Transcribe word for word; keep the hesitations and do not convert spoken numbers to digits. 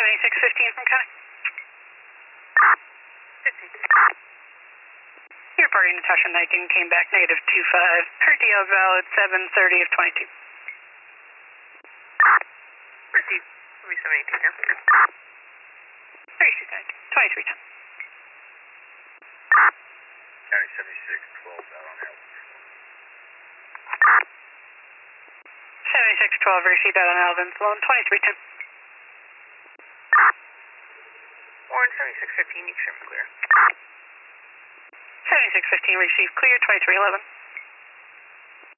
seventy-six fifteen from County. fifteen. Your party Natasha Niking came back negative two five. Her D L is valid seven thirty of twenty-two. Receive. Louis seven eighteen now. thirty-two ten. twenty-three ten. County seventy-six twelve out on Alvin. seventy-six twelve received out on Alvin's loan. twenty-three ten. Warren seventy-six fifteen, extremely clear. seventy-six fifteen received clear. twenty-three eleven.